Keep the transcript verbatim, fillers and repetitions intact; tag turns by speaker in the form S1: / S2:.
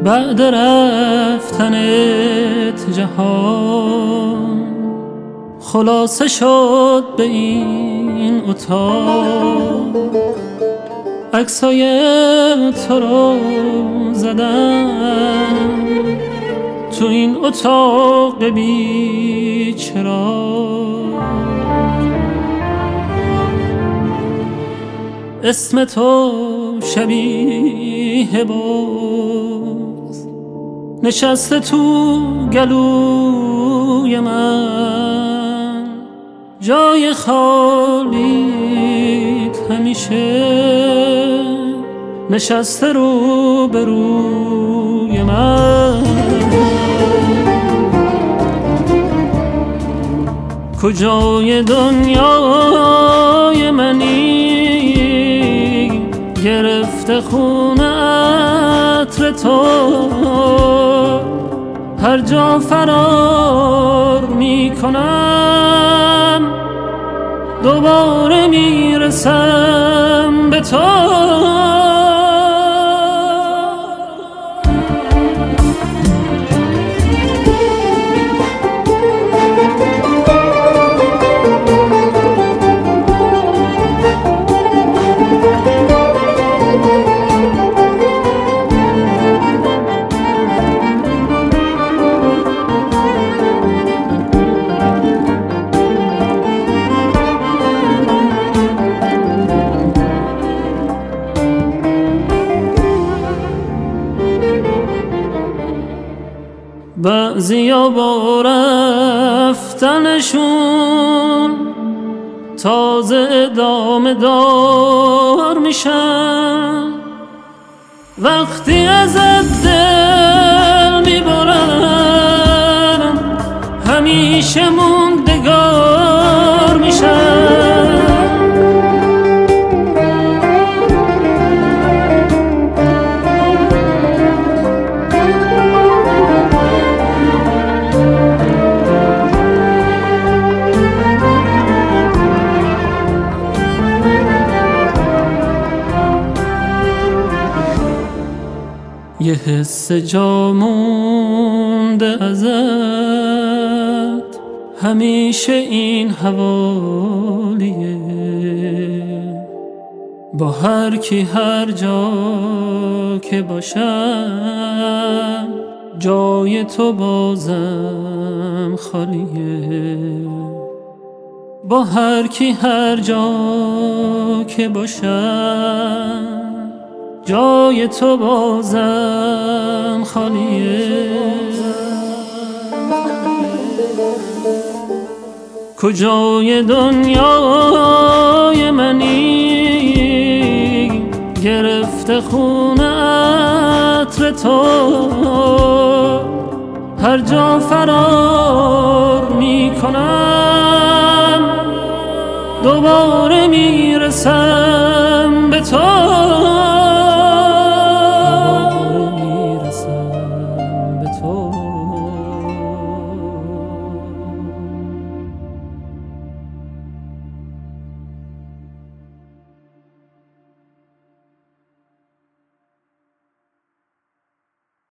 S1: بعد رفتنت جهان خلاصه شد به این اتاق، عکسای تو رو زدم تو این اتاق بی چراغ. اسم تو شبیه باز نشسته تو گلوی من، جای خالیت همیشه نشسته رو به روی من. کجای دنیای منی گرفته خونه عطر تو، هر جا فرار می کنم دوباره می رسم به تو. بعضیا با رفتنشون تازه ادامه دار میشن، وقتی ازت دل میبرن همیشه موندگار میشن. یه حس جا مونده ازت همیشه این حوالیه، با هر کی هر جا که باشم جای تو بازم خالیه. با هر کی هر جا که باشم جای تو بازم خالیه. کجای دنیای منی گرفته خونه عطر تو، هر جا فرار می کنم دوباره می رسم به تو. Oh